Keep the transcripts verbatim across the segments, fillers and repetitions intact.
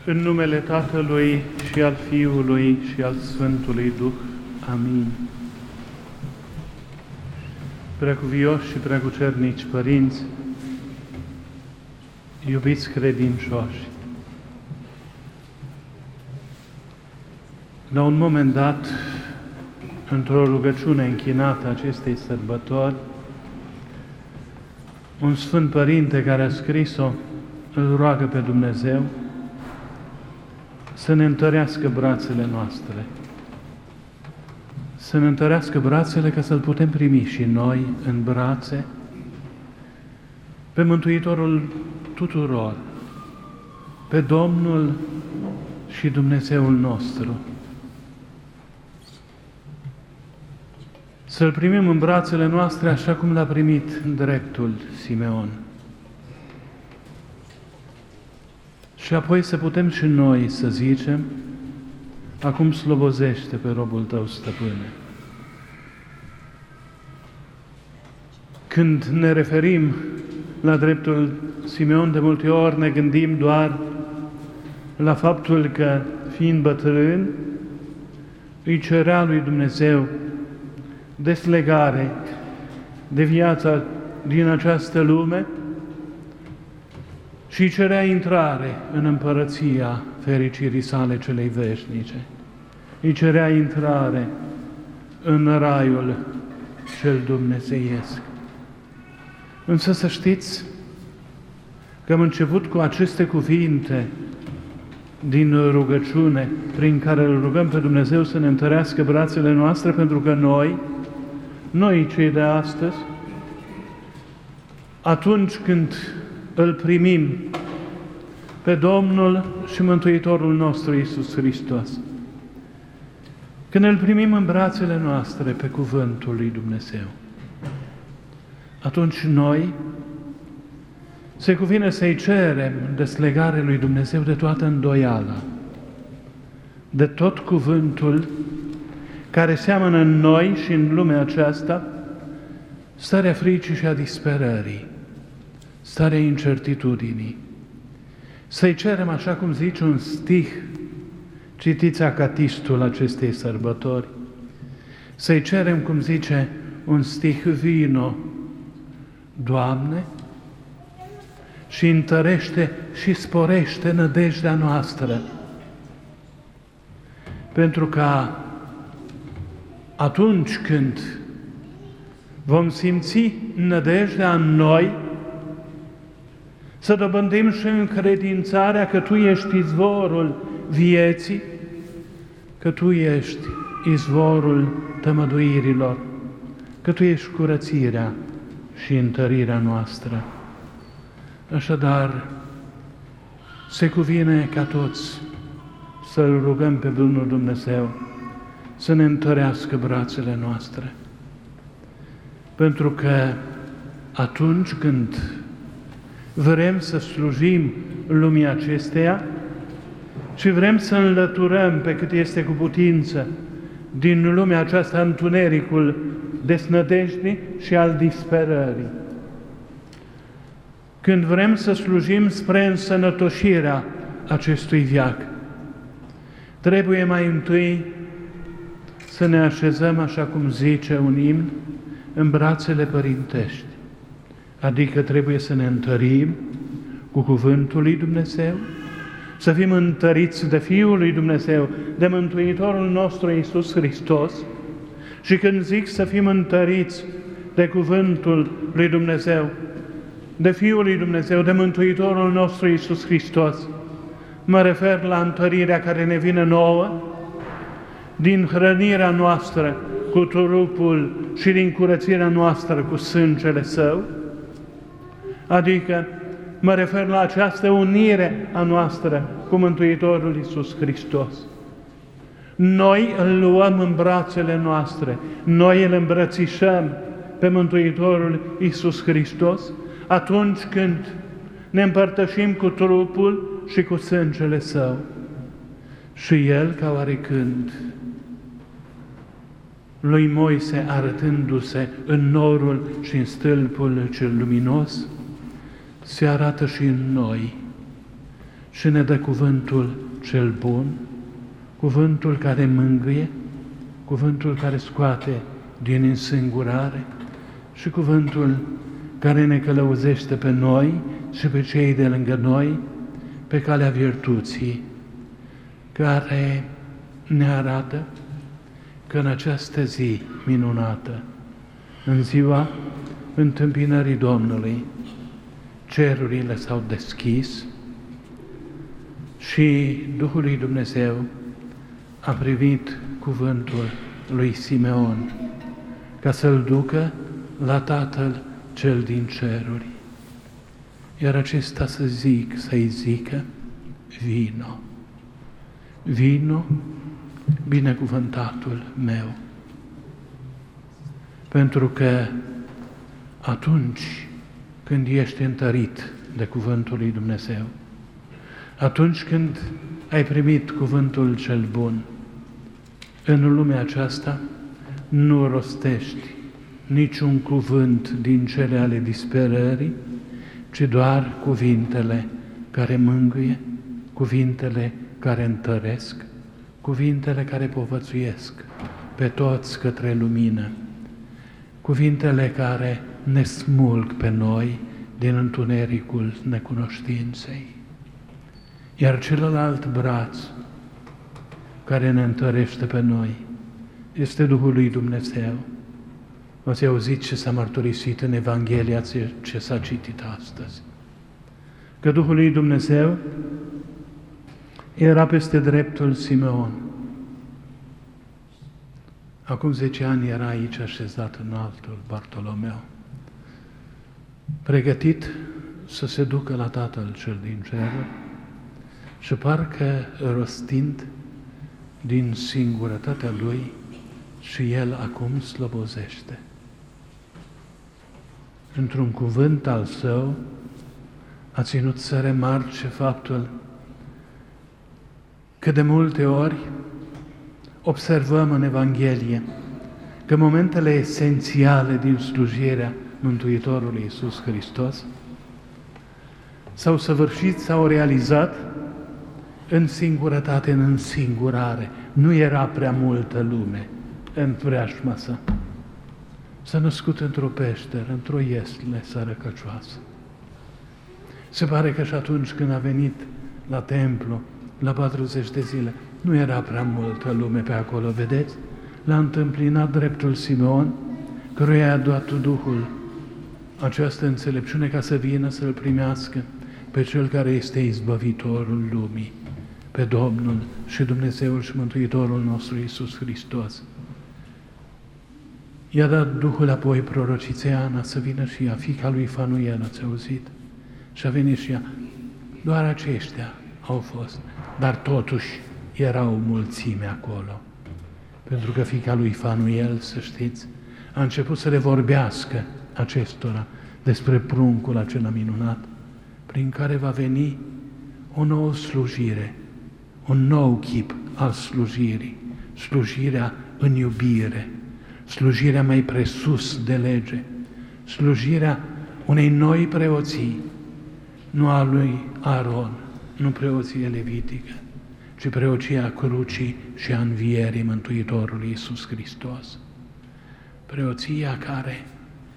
În numele Tatălui și al Fiului și al Sfântului Duh. Amin. Preacuvioși și preacucernici părinți, iubiți credincioși, la un moment dat, într-o rugăciune închinată acestei sărbători, un Sfânt Părinte care a scris-o îl roagă pe Dumnezeu să ne întărească brațele noastre, să ne întărească brațele ca să-L putem primi și noi în brațe pe Mântuitorul tuturor, pe Domnul și Dumnezeul nostru. Să-L primim în brațele noastre așa cum L-a primit dreptul Simeon. Și apoi să putem și noi să zicem: acum slobozește pe robul tău, stăpâne. Când ne referim la dreptul Simeon, de multe ori ne gândim doar la faptul că, fiind bătrân, îi cerea lui Dumnezeu deslegare de viața din această lume și cerea intrare în împărăția fericirii sale celei veșnice. Îi cerea intrare în raiul cel dumnezeiesc. Însă să știți că am început cu aceste cuvinte din rugăciune, prin care îl rugăm pe Dumnezeu să ne întărească brațele noastre, pentru că noi, noi cei de astăzi, atunci când îl primim pe Domnul și Mântuitorul nostru Iisus Hristos, când îl primim în brațele noastre pe cuvântul lui Dumnezeu, atunci noi se cuvine să-i cerem deslegare lui Dumnezeu de toată îndoiala, de tot cuvântul care seamănă în noi și în lumea aceasta starea fricii și a disperării, starea incertitudinii. Să-i cerem, așa cum zice un stih, citiți acatistul acestei sărbători, să-i cerem, cum zice un stih, vino, Doamne, și întărește și sporește nădejdea noastră, pentru ca atunci când vom simți nădejdea în noi, să dobândim și încredințarea că Tu ești izvorul vieții, că Tu ești izvorul tămăduirilor, că Tu ești curățirea și întărirea noastră. Așadar, se cuvine ca toți să-L rugăm pe Bunul Dumnezeu să ne întărească brațele noastre, pentru că atunci când vrem să slujim lumii acesteia și vrem să înlăturăm pe cât este cu putință din lumea aceasta întunericul desnădejdii și al disperării, când vrem să slujim spre însănătoșirea acestui veac, trebuie mai întâi să ne așezăm, așa cum zice un imn, în brațele părintești. Adică trebuie să ne întărim cu cuvântul lui Dumnezeu, să fim întăriți de Fiul lui Dumnezeu, de Mântuitorul nostru Iisus Hristos. Și când zic să fim întăriți de cuvântul lui Dumnezeu, de Fiul lui Dumnezeu, de Mântuitorul nostru Iisus Hristos, mă refer la întărirea care ne vine nouă din hrănirea noastră cu trupul și din curățirea noastră cu sângele Său, adică mă refer la această unire a noastră cu Mântuitorul Iisus Hristos. Noi îl luăm în brațele noastre, noi îl îmbrățișăm pe Mântuitorul Iisus Hristos atunci când ne împărtășim cu trupul și cu sângele Său. Și El, ca oarecând, lui Moise arătându-se în norul și în stâlpul cel luminos, se arată și în noi și ne dă cuvântul cel bun, cuvântul care mângâie, cuvântul care scoate din însingurare și cuvântul care ne călăuzește pe noi și pe cei de lângă noi pe calea virtuții, care ne arată că în această zi minunată, în ziua întâmpinării Domnului, cerurile s-au deschis și Duhul lui Dumnezeu a privit cuvântul lui Simeon ca să-l ducă la Tatăl cel din ceruri. Iar acesta să zic, să-i zică, vino, vino, binecuvântatul meu. Pentru că atunci când ești întărit de cuvântul lui Dumnezeu, atunci când ai primit cuvântul cel bun, în lumea aceasta nu rostești niciun cuvânt din cele ale disperării, ci doar cuvintele care mângâie, cuvintele care întăresc, cuvintele care povățuiesc pe toți către lumină, cuvintele care ne smulg pe noi din întunericul necunoștinței. Iar celălalt braț care ne întărește pe noi este Duhul lui Dumnezeu. Ați auzit ce s-a mărturisit în Evanghelia ce s-a citit astăzi. Că Duhul lui Dumnezeu era peste dreptul Simeon. Acum zece ani era aici așezat în altul Bartolomeu, pregătit să se ducă la Tatăl cel din ceruri și parcă rostind din singurătatea lui și el acum slăbozește. Într-un cuvânt al său a ținut să remarce faptul că de multe ori observăm în Evanghelie că momentele esențiale din slujirea Mântuitorului Iisus Hristos s-au săvârșit, s-au realizat în singurătate, în însingurare. Nu era prea multă lume în preajma sa. S-a născut într-o peșteră, într-o iesle sărăcăcioasă. Se pare că și atunci când a venit la templu, la patruzeci de zile, nu era prea multă lume pe acolo, vedeți? L-a întâmpinat dreptul Simeon, căruia i-a dat Duhul această înțelepciune ca să vină să-L primească pe Cel care este izbăvitorul lumii, pe Domnul și Dumnezeul și Mântuitorul nostru Iisus Hristos. I-a dat Duhul apoi prorociței Ana să vină și ea, fiica lui Fanuel, ați auzit? Și a venit și ea. Doar aceștia au fost, dar totuși era o mulțime acolo. Pentru că fiica lui Fanuel, să știți, a început să le vorbească acestora despre pruncul acela minunat, prin care va veni o nouă slujire, un nou chip al slujirii, slujirea în iubire, slujirea mai presus de lege, slujirea unei noi preoții, nu a lui Aron, nu preoție levitică, ci preoția crucii și a învierii Mântuitorului Iisus Hristos. Preoția care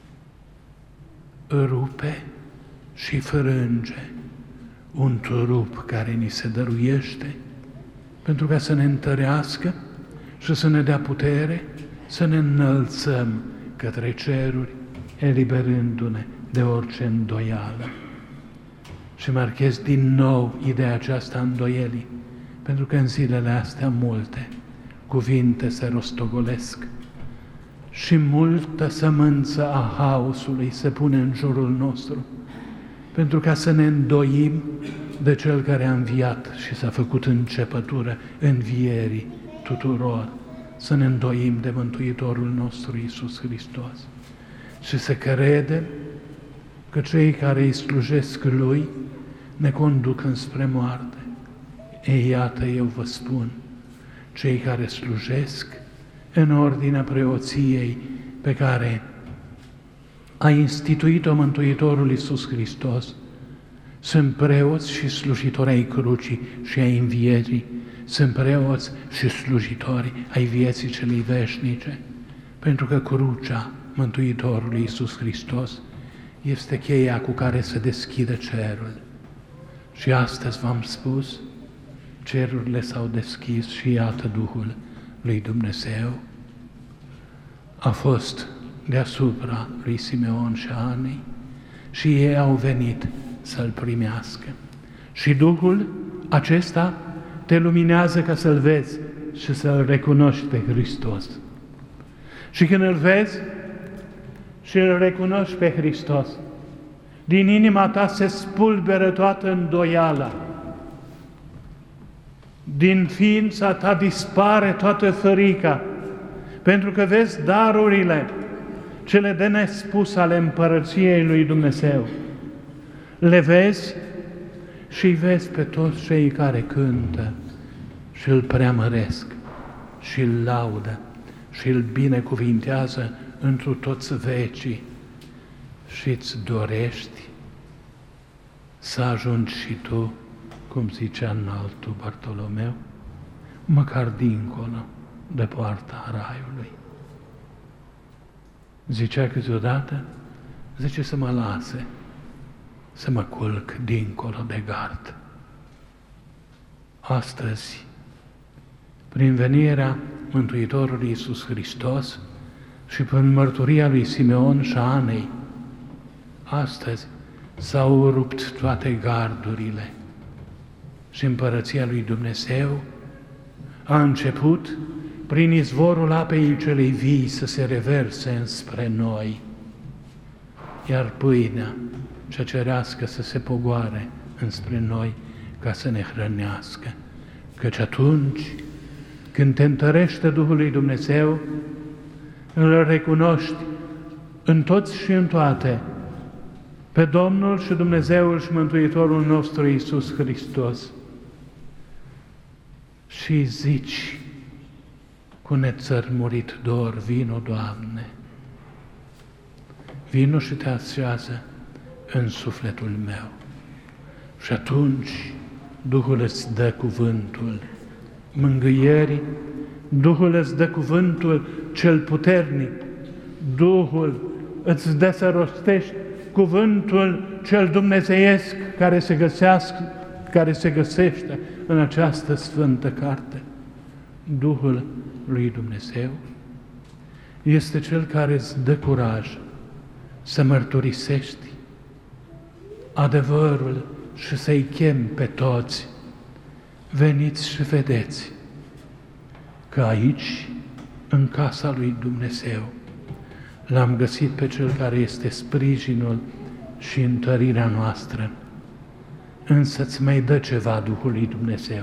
rupe și frânge un trup care ni se dăruiește pentru ca să ne întărească și să ne dea putere să ne înălțăm către ceruri, eliberându-ne de orice îndoială. Și marchez din nou ideea aceasta îndoielii, pentru că în zilele astea multe cuvinte se rostogolesc și multă sămânță a haosului se pune în jurul nostru, pentru ca să ne îndoim de Cel care a înviat și s-a făcut începătură învierii tuturor, să ne îndoim de Mântuitorul nostru Iisus Hristos și să credem că cei care îi slujesc Lui ne conduc înspre moarte. Ei, iată, eu vă spun, cei care slujesc în ordinea preoției pe care a instituit-o Mântuitorul Iisus Hristos Sunt preoți și slujitori ai crucii și ai învierii. Sunt preoți și slujitori ai vieții celei veșnice. Pentru că crucea Mântuitorului Iisus Hristos este cheia cu care se deschide cerul. Și astăzi v-am spus, cerurile s-au deschis și iată Duhul lui Dumnezeu a fost deasupra lui Simeon și a Anei și ei au venit să-L primească. Și Duhul acesta te luminează ca să-L vezi și să-L recunoști pe Hristos. Și când Îl vezi și Îl recunoști pe Hristos, din inima ta se spulberă toată îndoiala. Din ființa ta dispare toată frica, pentru că vezi darurile, cele de nespus ale împărăției lui Dumnezeu. Le vezi și îi vezi pe toți cei care cântă și îl preamăresc și îl laudă și îl binecuvintează întru toți vecii și îți dorești să ajungi și tu, cum zicea înaltul Bartolomeu, măcar dincolo de poarta raiului. Zicea câteodată, zice să mă lase, să mă culc dincolo de gard. Astăzi, prin venirea Mântuitorului Iisus Hristos și prin mărturia lui Simeon și a Anei, astăzi s-au rupt toate gardurile și împărăția lui Dumnezeu a început prin izvorul apei celei vii să se reverse înspre noi, iar pâinea cea cerească să se pogoare înspre noi ca să ne hrănească. Căci atunci când te întărește Duhul lui Dumnezeu, îl recunoști în toți și în toate pe Domnul și Dumnezeul și Mântuitorul nostru Iisus Hristos și zici cu nețărmurit dor, vino, Doamne, vino și te așează în sufletul meu. Și atunci Duhul îți dă cuvântul mângâierii, Duhul îți dă cuvântul cel puternic, Duhul îți dă să rostești cuvântul cel dumnezeiesc care se găsească, care se găsește în această sfântă carte. Duhul lui Dumnezeu este cel care îți dă curaj să mărturisești adevărul și să-i chemi pe toți. Veniți și vedeți că aici, în casa lui Dumnezeu, l-am găsit pe cel care este sprijinul și întărirea noastră. Însă îți mai dă ceva Duhul lui Dumnezeu.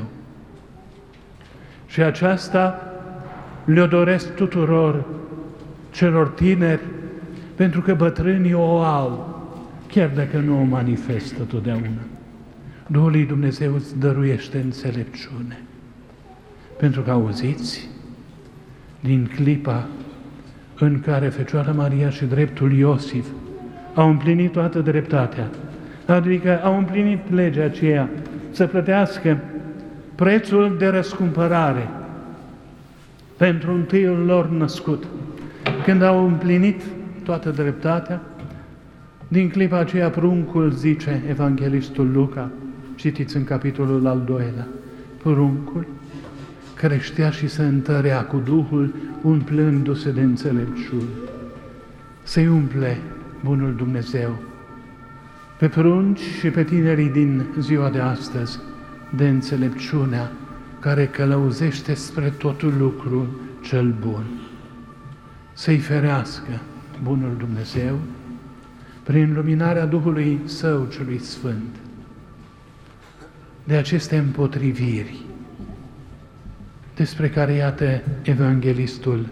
Și aceasta le-o doresc tuturor celor tineri, pentru că bătrânii o au, chiar dacă nu o manifestă totdeauna. Duhul lui Dumnezeu îți dăruiește înțelepciune. Pentru că auziți, din clipa în care Fecioara Maria și dreptul Iosif au împlinit toată dreptatea, adică au împlinit legea aceea să plătească prețul de răscumpărare pentru întâiul lor născut. Când au împlinit toată dreptatea, din clipa aceea pruncul, zice evanghelistul Luca, citiți în capitolul al doilea, pruncul creștea și se întărea cu Duhul, umplându-se de înțelepciune. Să-i umple bunul Dumnezeu pe prunci și pe tinerii din ziua de astăzi de înțelepciunea care călăuzește spre totul lucrul cel bun. Să-i ferească bunul Dumnezeu prin luminarea Duhului Său celui Sfânt de aceste împotriviri despre care, iată, evanghelistul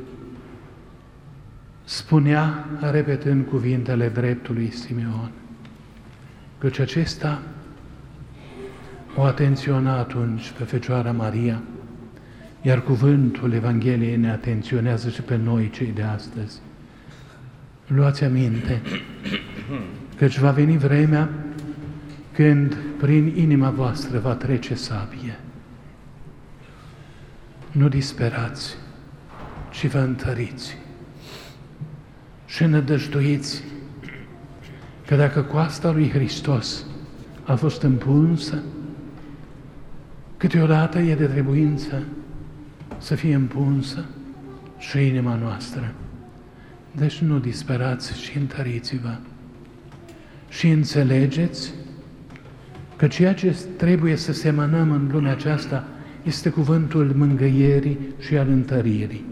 spunea, repetând cuvintele dreptului Simeon, căci acesta o atenționa atunci pe Fecioara Maria, iar cuvântul Evangheliei ne atenționează și pe noi, cei de astăzi. Luați aminte, căci va veni vremea când prin inima voastră va trece sabie. Nu disperați, ci vă întăriți și nădăjduiți că dacă coasta lui Hristos a fost împunsă, câteodată e de trebuință să fie împunsă și inima noastră. Deci nu disperați și întăriți-vă și înțelegeți că ceea ce trebuie să semănăm în lumea aceasta este cuvântul mângâierii și al întăririi.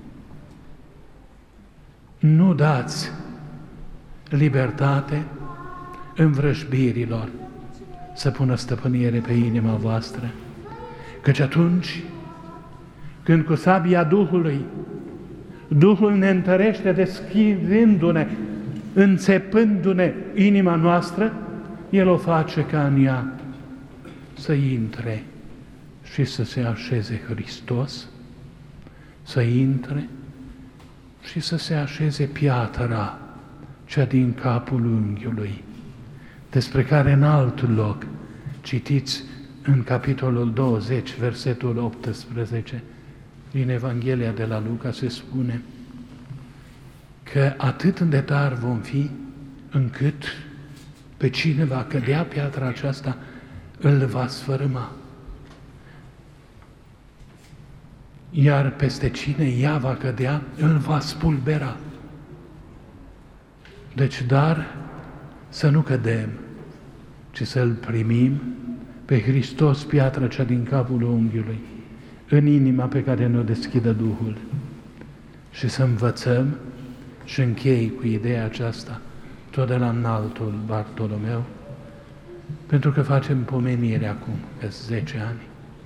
Nu dați libertate învrăjbirilor să pună stăpânire pe inima voastră, căci atunci când cu sabia Duhului Duhul ne întărește deschizându-ne, înțepându-ne inima noastră, El o face ca în ea să intre și să se așeze Hristos, să intre și să se așeze piatra, cea din capul unghiului, despre care în alt loc, citiți în capitolul douăzeci, versetul optsprezece, din Evanghelia de la Luca se spune că atât de tari vom fi încât pe cine va cădea piatra aceasta îl va sfărâma. Iar peste cine ea va cădea, îl va spulbera. Deci, dar să nu cădem, ci să-L primim pe Hristos, piatra cea din capul unghiului, în inima pe care ne-o deschidă Duhul. Și să învățăm, și închei cu ideea aceasta, tot de la înaltul Bartolomeu, pentru că facem pomenire acum, pe zece ani.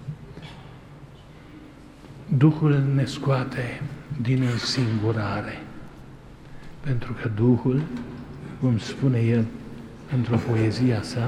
Duhul ne scoate din însingurare, pentru că Duhul, cum spune el într-o poezia sa,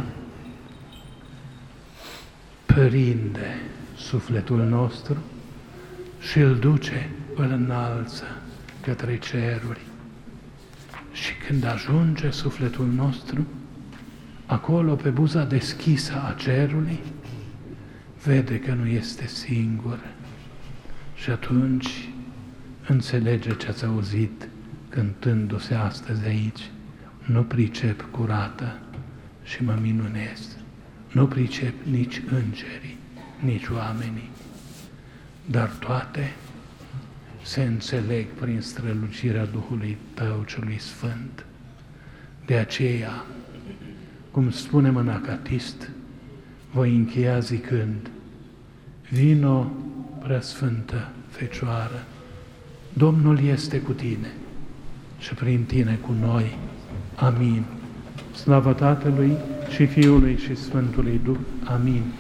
prinde sufletul nostru și îl duce, îl înalță către ceruri. Și când ajunge sufletul nostru, acolo, pe buza deschisă a cerului, vede că nu este singur. Și atunci înțelege ce ați auzit cântându-se astăzi aici. Nu pricep curată și mă minunez. Nu pricep nici îngerii, nici oamenii, dar toate se înțeleg prin strălucirea Duhului Tău celui Sfânt. De aceea, cum spunem în Acatist, voi încheia zicând: vino, preasfântă Fecioară, Domnul este cu tine și prin tine cu noi. Amin. Slavă Tatălui și Fiului și Sfântului Duh. Amin.